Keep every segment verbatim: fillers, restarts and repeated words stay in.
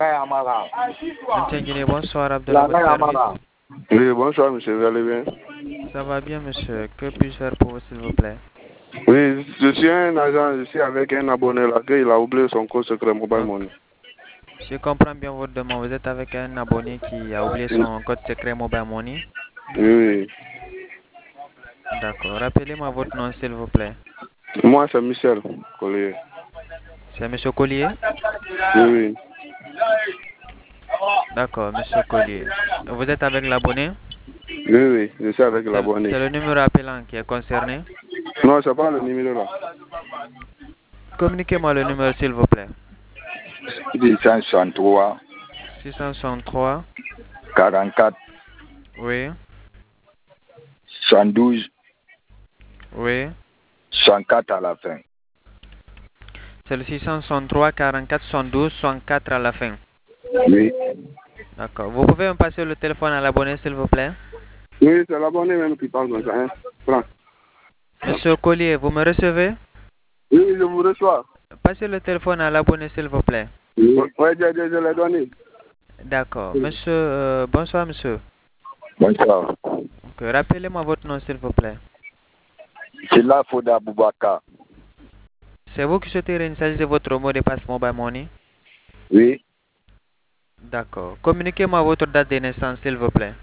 Guinée, bonsoir Abdallah, votre service. Oui, bonsoir monsieur, vous allez bien? Ça va bien monsieur, que puis-je faire pour vous s'il vous plaît? Oui, je suis un agent, je suis avec un abonné là, il a oublié son code secret Mobile Money. Je comprends bien votre demande, vous êtes avec un abonné qui a oublié son code secret Mobile Money? Oui, oui. D'accord, rappelez-moi votre nom s'il vous plaît. Moi c'est Michel Collier. C'est monsieur Collier? Oui, oui. D'accord, monsieur Collier. Vous êtes avec l'abonné? Oui, oui, je suis avec l'abonné. C'est le numéro appelant qui est concerné? Non, c'est pas le numéro là. Communiquez-moi le numéro s'il vous plaît. six cent soixante-trois. six cent soixante-trois. quarante-quatre. Oui. soixante-douze. Oui. soixante-quatre à la fin. C'est le six cent soixante-trois, quarante-quatre, soixante-douze, soixante-quatre à la fin. Oui. D'accord. Vous pouvez me passer le téléphone à l'abonné s'il vous plaît? Oui, c'est l'abonné même qui parle comme ça. Hein? Prends. Monsieur Collier, vous me recevez? Oui, je vous reçois. Passez le téléphone à l'abonné s'il vous plaît. Oui, je, je, je l'ai donné. D'accord. Monsieur, euh, bonsoir monsieur. Bonsoir. Okay. Rappelez-moi votre nom s'il vous plaît. C'est là Foda Boubaka. C'est vous qui souhaitez réinitialiser votre mot de passe Mobile Money? Oui. D'accord. Communiquez-moi votre date de naissance s'il vous plaît.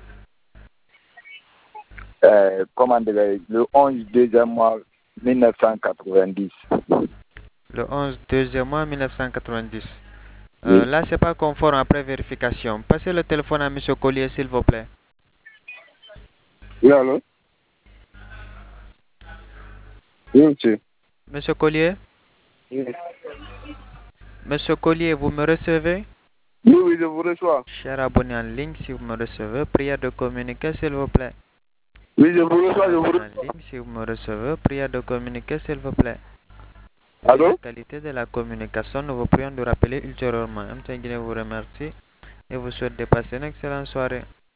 Euh, comment dirais-je, le onze deuxième mois mille neuf cent quatre-vingt-dix. Le onze deuxième mois mille neuf cent quatre-vingt-dix. Euh, Oui. là, c'est pas conforme après vérification. Passez le téléphone à monsieur Collier s'il vous plaît. Oui, allô? Oui, monsieur. Monsieur Collier? Oui. Monsieur Collier, vous me recevez? Oui, oui, je vous reçois. Cher abonné en ligne, si vous me recevez, prière de communiquer s'il vous plaît. Oui, je vous reçois, je vous reçois. En ligne, si vous me recevez, prière de communiquer s'il vous plaît. Allô? La qualité de la communication, nous vous prions de rappeler ultérieurement. M T Guinée vous remercie et vous souhaite de passer une excellente soirée.